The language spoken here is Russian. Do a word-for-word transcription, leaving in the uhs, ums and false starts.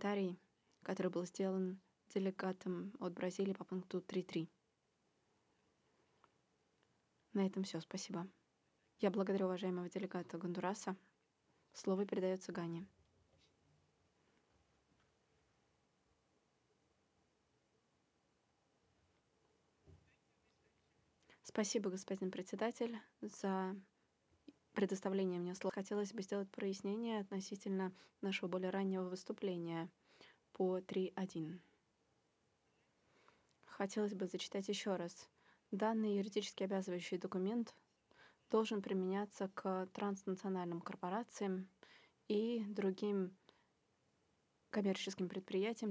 комментарий, который был сделан делегатом от Бразилии по пункту три точка три. На этом все. Спасибо. Я благодарю уважаемого делегата Гондураса. Слово передается Гане. Спасибо, господин председатель, за предоставление мне слова. Хотелось бы сделать прояснение относительно нашего более раннего выступления по три точка один. Хотелось бы зачитать еще раз. Данный юридически обязывающий документ должен применяться к транснациональным корпорациям и другим коммерческим предприятиям,